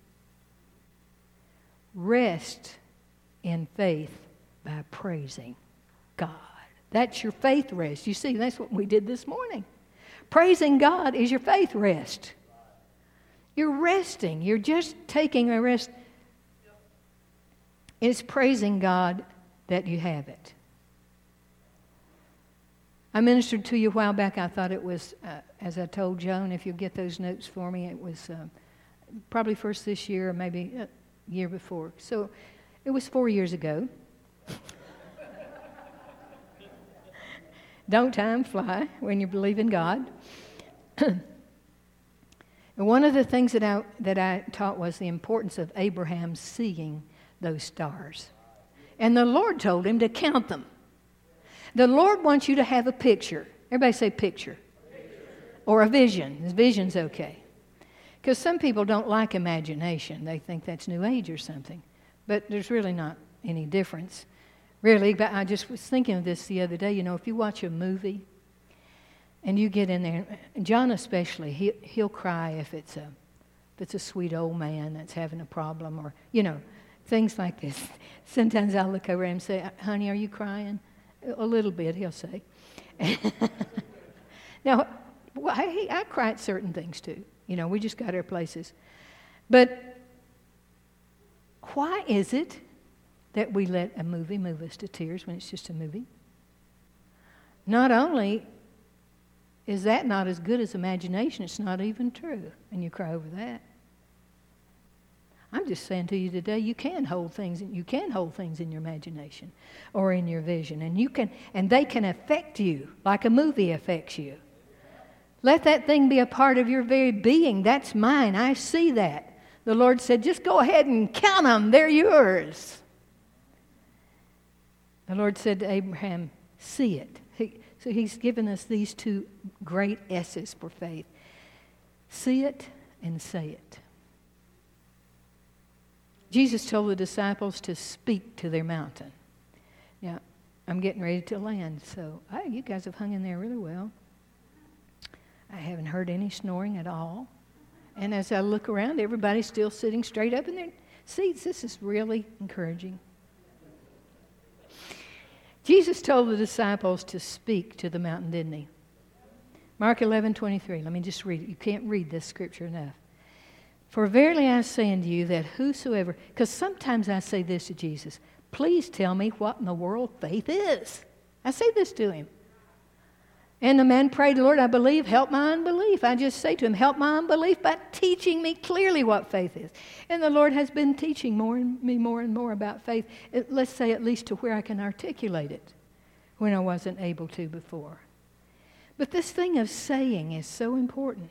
Rest in faith by praising God. That's your faith rest. You see, that's what we did this morning. Praising God is your faith rest. You're resting. You're just taking a rest. It's praising God that you have it. I ministered to you a while back. I thought it was, as I told Joan, if you'll get those notes for me, it was probably first this year or maybe a year before. So it was 4 years ago. Don't time fly when you believe in God. And one of the things that I taught was the importance of Abraham seeing those stars. And the Lord told him to count them. The Lord wants you to have a picture. Everybody say picture. Or a vision. Vision's okay. Because some people don't like imagination. They think that's New Age or something. But there's really not any difference. Really, but I just was thinking of this the other day. If you watch a movie and you get in there, John especially, he'll cry if it's a sweet old man that's having a problem or, things like this. Sometimes I'll look over and say, honey, are you crying? A little bit, he'll say. Now, I cry at certain things too. We just got our places. But why is it that we let a movie move us to tears when it's just a movie? Not only is that not as good as imagination, it's not even true, and you cry over that. I'm just saying to you today, you can hold things in your imagination or in your vision, and they can affect you like a movie affects you. Let that thing be a part of your very being. That's mine. I see that. The Lord said, just go ahead and count them. They're yours. The Lord said to Abraham, see it. So He's given us these two great S's for faith. See it and say it. Jesus told the disciples to speak to their mountain. Now, I'm getting ready to land, so you guys have hung in there really well. I haven't heard any snoring at all. And as I look around, everybody's still sitting straight up in their seats. This is really encouraging. Jesus told the disciples to speak to the mountain, didn't He? Mark 11:23. Let me just read it. You can't read this scripture enough. For verily I say unto you that whosoever, because sometimes I say this to Jesus, please tell me what in the world faith is. I say this to Him. And the man prayed, Lord, I believe, help my unbelief. I just say to Him, help my unbelief by teaching me clearly what faith is. And the Lord has been teaching me more and more about faith, let's say at least to where I can articulate it when I wasn't able to before. But this thing of saying is so important.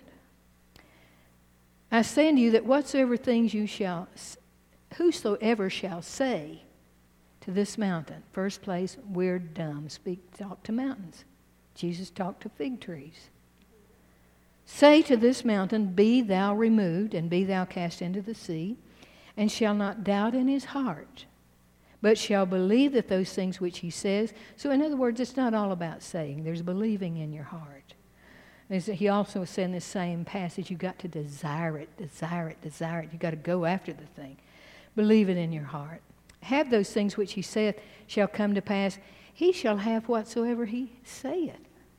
I say unto you that whatsoever things whosoever shall say to this mountain, first place, we're dumb, talk to mountains. Jesus talked to fig trees. Say to this mountain, be thou removed, and be thou cast into the sea, and shall not doubt in his heart, but shall believe that those things which he says. So in other words, it's not all about saying. There's believing in your heart. He also said in this same passage, you've got to desire it, desire it, desire it. You've got to go after the thing. Believe it in your heart. Have those things which he saith shall come to pass. He shall have whatsoever he saith.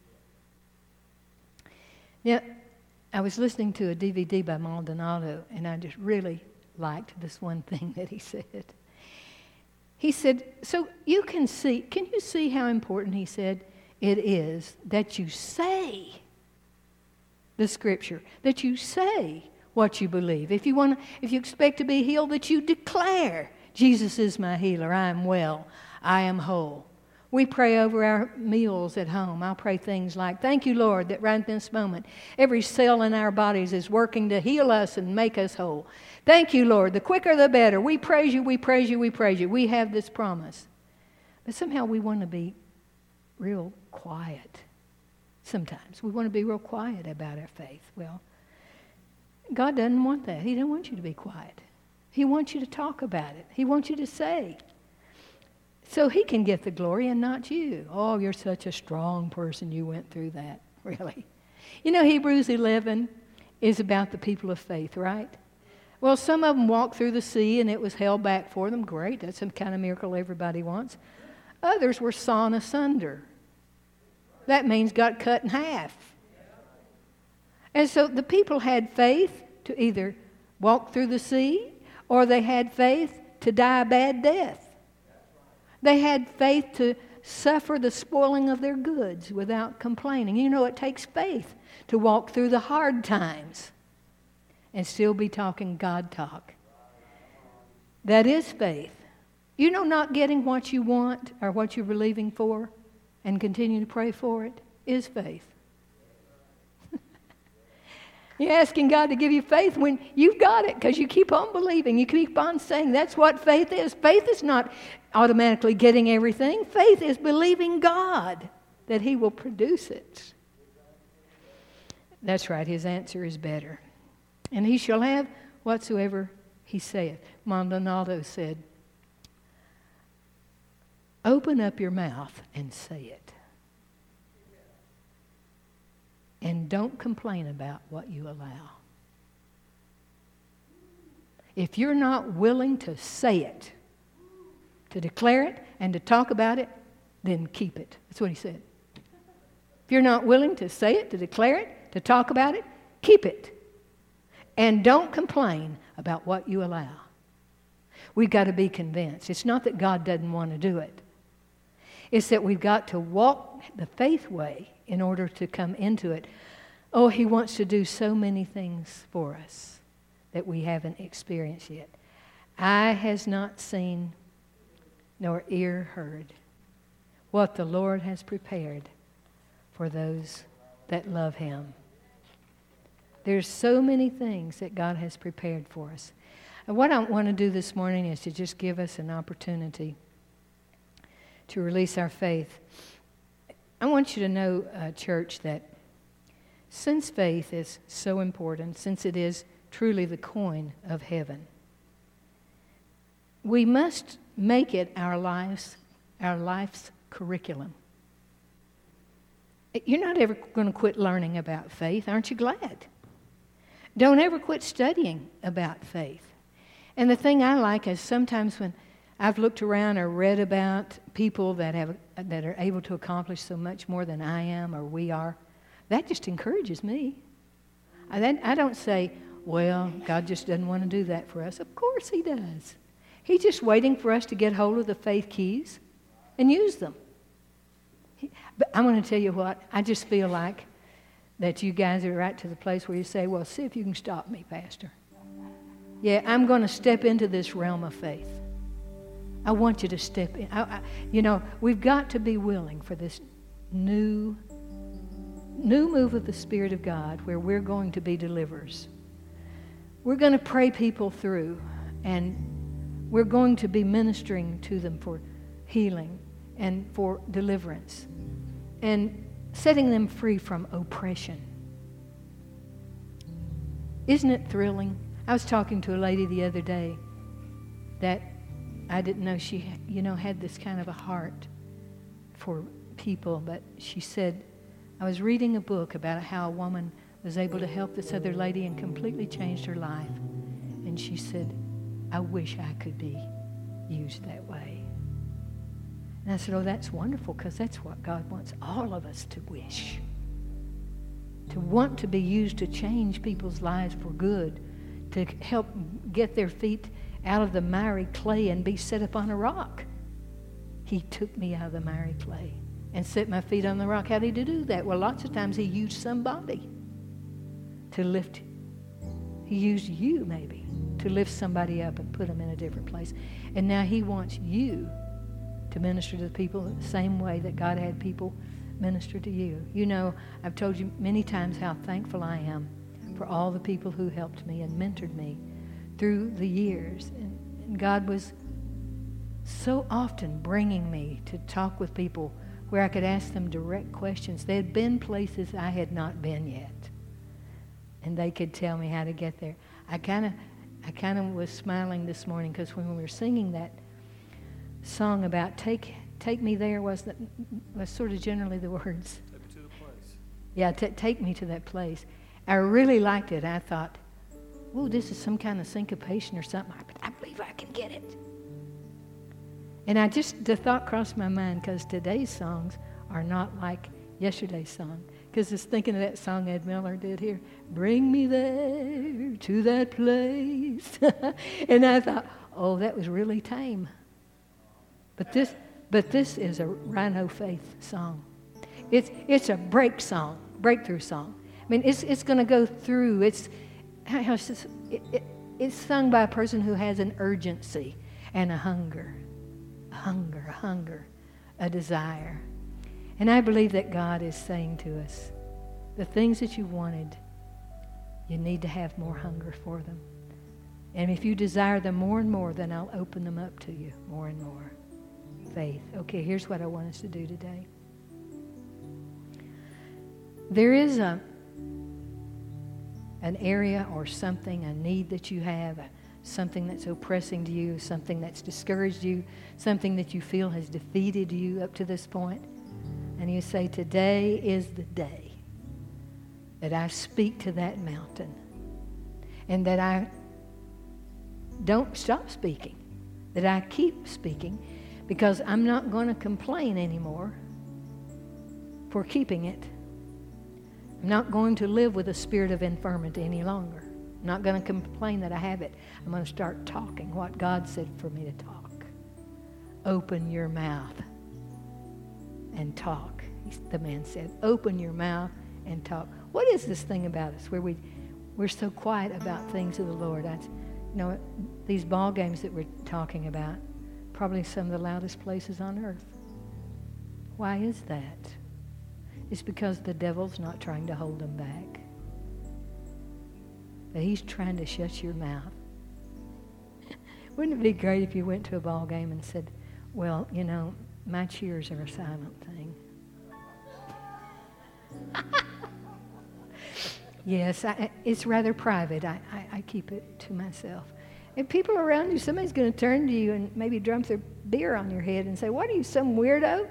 Now, I was listening to a DVD by Maldonado, and I just really liked this one thing that he said. He said, so you can you see how important, he said, it is that you say the Scripture, that you say what you believe. If you expect to be healed, that you declare, Jesus is my healer, I am well, I am whole. We pray over our meals at home. I'll pray things like, thank you, Lord, that right in this moment, every cell in our bodies is working to heal us and make us whole. Thank you, Lord, the quicker the better. We praise you, we praise you, we praise you. We have this promise. But somehow we want to be real quiet. Sometimes we want to be real quiet about our faith. Well, God doesn't want that. He doesn't want you to be quiet. He wants you to talk about it. He wants you to say. So he can get the glory and not you. Oh, you're such a strong person. You went through that. Really. You know, Hebrews 11 is about the people of faith, right? Well, some of them walked through the sea and it was held back for them. Great. That's some kind of miracle everybody wants. Others were sawn asunder. That means got cut in half. And so the people had faith to either walk through the sea or they had faith to die a bad death. They had faith to suffer the spoiling of their goods without complaining. You know, it takes faith to walk through the hard times and still be talking God talk. That is faith. You know, not getting what you want or what you're believing for and continue to pray for it is faith. You're asking God to give you faith when you've got it because you keep on believing. You keep on saying that's what faith is. Faith is not automatically getting everything. Faith is believing God that He will produce it. That's right. His answer is better. And he shall have whatsoever he saith. Maldonado said, open up your mouth and say it. And don't complain about what you allow. If you're not willing to say it, to declare it, and to talk about it, then keep it. That's what he said. If you're not willing to say it, to declare it, to talk about it, keep it. And don't complain about what you allow. We've got to be convinced. It's not that God doesn't want to do it. It's that we've got to walk the faith way in order to come into it. Oh, He wants to do so many things for us that we haven't experienced yet. Eye has not seen, nor ear heard, what the Lord has prepared for those that love Him. There's so many things that God has prepared for us. And what I want to do this morning is to just give us an opportunity to release our faith. I want you to know, church, that since faith is so important, since it is truly the coin of heaven, we must make it our life's curriculum. You're not ever going to quit learning about faith. Aren't you glad? Don't ever quit studying about faith. And the thing I like is sometimes when I've looked around or read about people that are able to accomplish so much more than I am or we are, that just encourages me. I don't say, well, God just doesn't want to do that for us. Of course He does. He's just waiting for us to get hold of the faith keys and use them. But I'm going to tell you what, I just feel like that you guys are right to the place where you say, well, see if you can stop me, Pastor. Yeah, I'm going to step into this realm of faith. I want you to step in. We've got to be willing for this new move of the Spirit of God where we're going to be deliverers. We're going to pray people through, and we're going to be ministering to them for healing and for deliverance and setting them free from oppression. Isn't it thrilling? I was talking to a lady the other day that I didn't know she, had this kind of a heart for people. But she said, I was reading a book about how a woman was able to help this other lady and completely changed her life. And she said, I wish I could be used that way. And I said, oh, that's wonderful, because that's what God wants all of us to wish. To want to be used to change people's lives for good, to help get their feet out of the miry clay and be set upon a rock. He took me out of the miry clay and set my feet on the rock. How did he do that? Well, lots of times he used somebody to lift. He used you maybe to lift somebody up and put them in a different place. And now he wants you to minister to the people the same way that God had people minister to you. You know, I've told you many times how thankful I am for all the people who helped me and mentored me through the years. And God was so often bringing me to talk with people where I could ask them direct questions. They had been places I had not been yet, and they could tell me how to get there. I kind of was smiling this morning because when we were singing that song about take me there was sort of generally the words. Take me to the place. Yeah, take me to that place. I really liked it. I thought, oh, this is some kind of syncopation or something. But I believe I can get it. And the thought crossed my mind, because today's songs are not like yesterday's song. Because I was thinking of that song Ed Miller did here, bring me there to that place. And I thought, oh, that was really tame. But this is a Rhino Faith song. It's a breakthrough song. I mean, it's going to go through. It's sung by a person who has an urgency and a hunger, a desire. And I believe that God is saying to us, the things that you wanted, you need to have more hunger for them. And if you desire them more and more, then I'll open them up to you more and more. Faith. Okay, here's what I want us to do today. There is an area or something, a need that you have, something that's oppressing to you, something that's discouraged you, something that you feel has defeated you up to this point. And you say, today is the day that I speak to that mountain, and that I don't stop speaking, that I keep speaking, because I'm not going to complain anymore for keeping it. I'm not going to live with a spirit of infirmity any longer. I'm not going to complain that I have it. I'm going to start talking what God said for me to talk. Open your mouth and talk. The man said, open your mouth and talk. What is this thing about us where we're so quiet about things of the Lord? These ball games that we're talking about, probably some of the loudest places on earth. Why is that? It's because the devil's not trying to hold them back. But he's trying to shut your mouth. Wouldn't it be great if you went to a ball game and said, well, my cheers are a silent thing. Yes, it's rather private. I keep it to myself. And people around you, somebody's going to turn to you and maybe dump their beer on your head and say, what are you, some weirdo?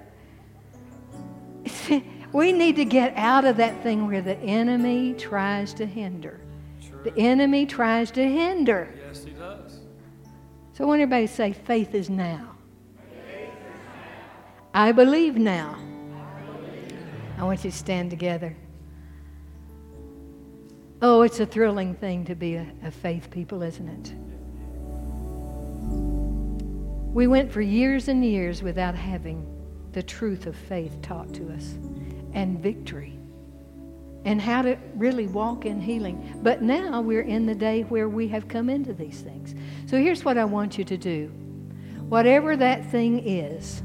We need to get out of that thing where the enemy tries to hinder. True. The enemy tries to hinder. Yes, he does. So I want everybody to say, faith is now. Faith is now. I believe now. I want you to stand together. Oh, it's a thrilling thing to be a faith people, isn't it? We went for years and years without having the truth of faith taught to us, and victory, and how to really walk in healing. But now we're in the day where we have come into these things. So here's what I want you to do. Whatever that thing is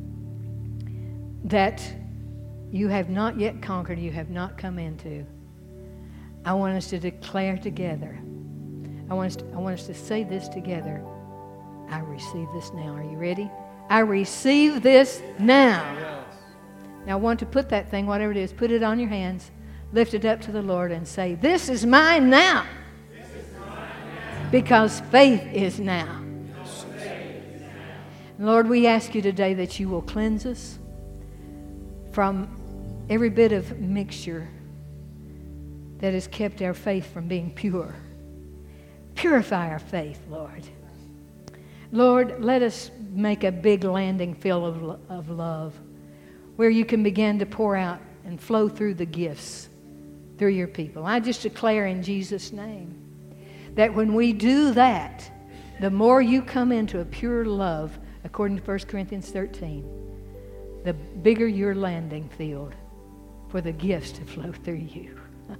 that you have not yet conquered, you have not come into, I want us to declare together. I want us to say this together. I receive this now. Are you ready? I receive this now. Yes. Now I want to put that thing, whatever it is, put it on your hands, lift it up to the Lord and say, this is mine now. This is mine now. Because faith is now. Lord, we ask you today that you will cleanse us from every bit of mixture that has kept our faith from being pure. Purify our faith, Lord. Lord, let us make a big landing field of love where you can begin to pour out and flow through the gifts through your people. I just declare in Jesus' name that when we do that, the more you come into a pure love, according to 1 Corinthians 13, the bigger your landing field for the gifts to flow through you.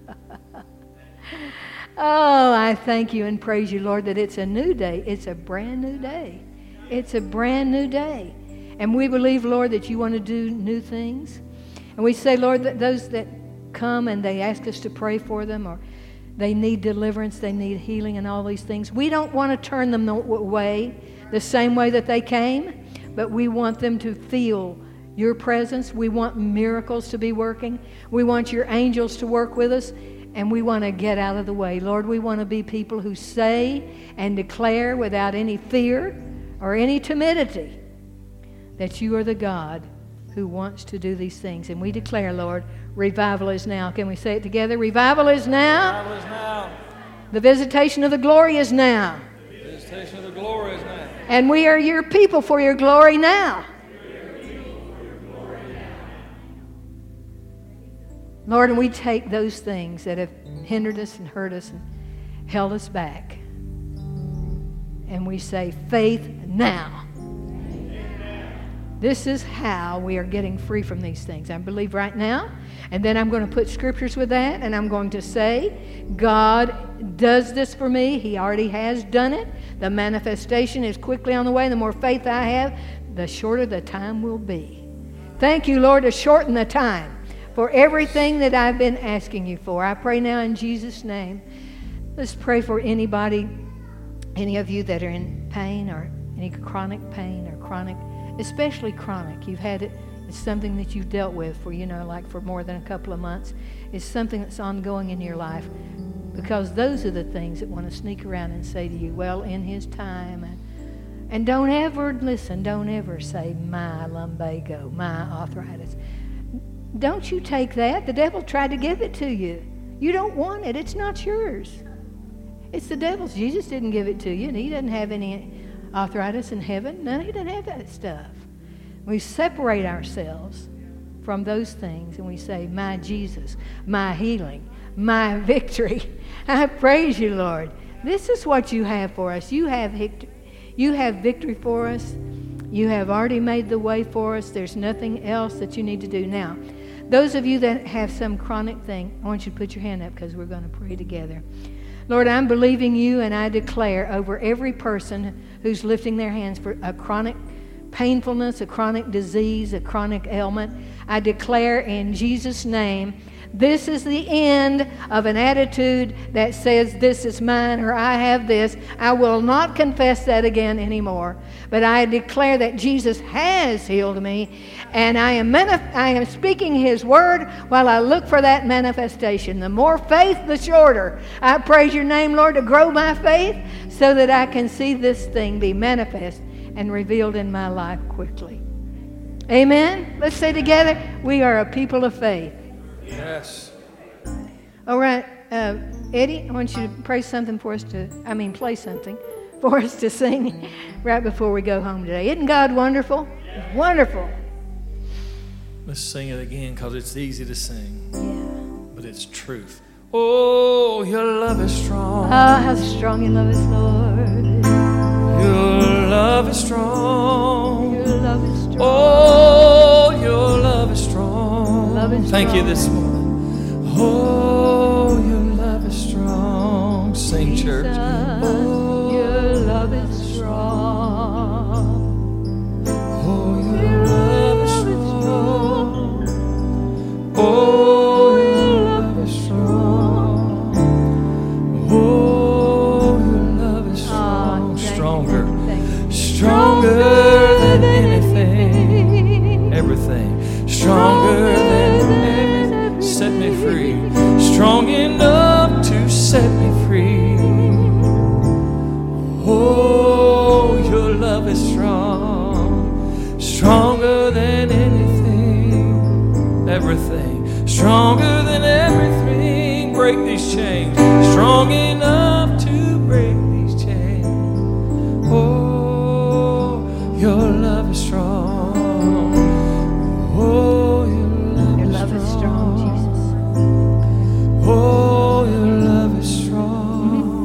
Oh, I thank you and praise you, Lord, that it's a new day. It's a brand new day. It's a brand new day. And we believe, Lord, that you want to do new things. And we say, Lord, that those that come and they ask us to pray for them, or they need deliverance, they need healing and all these things, we don't want to turn them away the same way that they came, but we want them to feel your presence. We want miracles to be working. We want your angels to work with us. And we want to get out of the way. Lord, we want to be people who say and declare without any fear or any timidity that you are the God who wants to do these things. And we declare, Lord, revival is now. Can we say it together? Revival is now. Revival is now. The visitation of the glory is now. The visitation of the glory is now. And we are your people for your glory now. Lord, and we take those things that have hindered us and hurt us and held us back, and we say, faith now. This is how we are getting free from these things. I believe right now, and then I'm going to put scriptures with that, and I'm going to say, God does this for me. He already has done it. The manifestation is quickly on the way. The more faith I have, the shorter the time will be. Thank you, Lord, to shorten the time for everything that I've been asking you for. I pray now in Jesus' name. Let's pray for anybody, any of you that are in pain or any chronic pain or chronic, especially chronic. You've had it, it's something that you've dealt with for, like for more than a couple of months. It's something that's ongoing in your life, because those are the things that want to sneak around and say to you, well, in his time. And don't ever say, my lumbago, my arthritis. Don't you take that. The devil tried to give it to you. You don't want it. It's not yours. It's the devil's. Jesus didn't give it to you, and he doesn't have any arthritis in heaven. No, he doesn't have that stuff. We separate ourselves from those things, and we say, my Jesus, my healing, my victory. I praise you, Lord. This is what you have for us. You have victory for us. You have already made the way for us. There's nothing else that you need to do. Now, those of you that have some chronic thing, I want you to put your hand up, because we're going to pray together. Lord, I'm believing you, and I declare over every person who's lifting their hands for a chronic painfulness, a chronic disease, a chronic ailment, I declare in Jesus' name, this is the end of an attitude that says, this is mine, or I have this. I will not confess that again anymore. But I declare that Jesus has healed me, and I am speaking his word while I look for that manifestation. The more faith, the shorter. I praise your name, Lord, to grow my faith so that I can see this thing be manifest and revealed in my life quickly. Amen? Let's say together, we are a people of faith. Yes. All right, Eddie, I want you to play something for us to sing right before we go home today. Isn't God wonderful? Yeah. Wonderful. Let's sing it again, because it's easy to sing. Yeah. But it's truth. Oh, your love is strong. Ah, how strong your love is, Lord. Your love is strong. Your love is strong. Oh, your love is strong. Love is Thank strong. you this morning. Oh, your love is strong. Sing, church. Oh, your love is strong. Oh, your love is strong. Oh, your love is strong. Oh, your love is strong. Stronger. Stronger than anything. Everything. Stronger than everything. Set me free. Strong enough to set me free. Oh, your love is strong. everything, stronger than everything. Break these chains, strong enough to break these chains. Oh, your love is strong. Oh, Your love is strong, Jesus. Oh, your love is strong.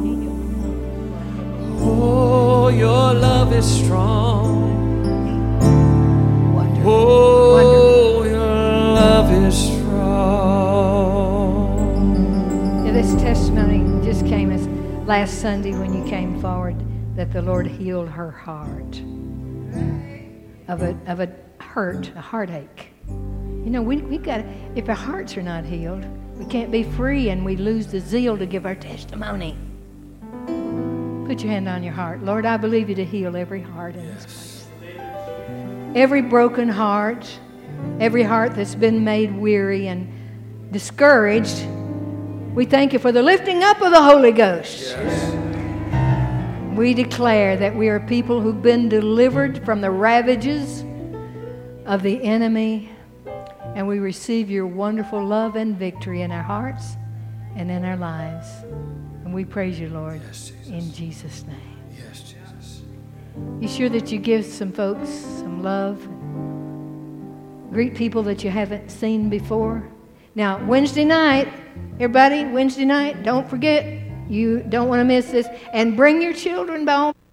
Oh, your love is strong. Wonderful. Oh, your love is strong. Yeah, this testimony just came as last Sunday when you came forward that the Lord healed her heart of a hurt, a heartache. You know, we got, if our hearts are not healed, we can't be free, and we lose the zeal to give our testimony. Put your hand on your heart. Lord, I believe you to heal every heart in this place. Every broken heart, every heart that's been made weary and discouraged, we thank you for the lifting up of the Holy Ghost. Yes. We declare that we are people who've been delivered from the ravages of the enemy, and we receive your wonderful love and victory in our hearts and in our lives. And we praise you, Lord, Yes, Jesus. in Jesus' name. Yes, Jesus. You sure that you give some folks some love? Greet people that you haven't seen before. Now, Wednesday night, everybody, Wednesday night, don't forget, you don't want to miss this. And bring your children home.